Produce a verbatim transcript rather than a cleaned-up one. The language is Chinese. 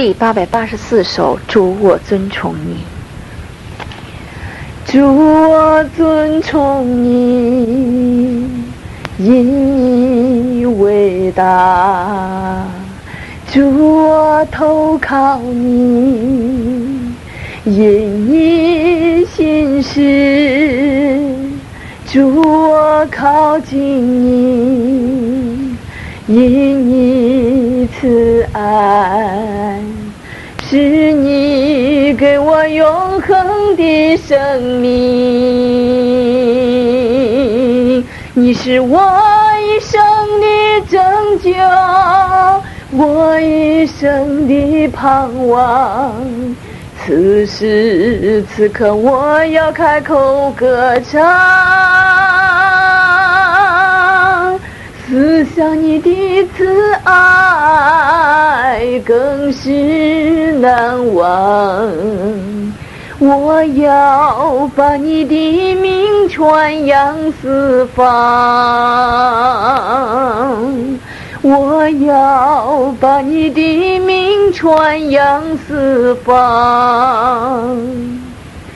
第八百八十四首，主我尊崇你。主我尊崇你，因你伟大。主我投靠你，因你信实。主我靠近你，因你慈爱。是你给我永恒的生命，你是我一生的拯救，我一生的盼望。此时此刻我要开口歌唱，思想你的慈爱更是难忘。我要把你的名传扬四方，我要把你的名传扬四方。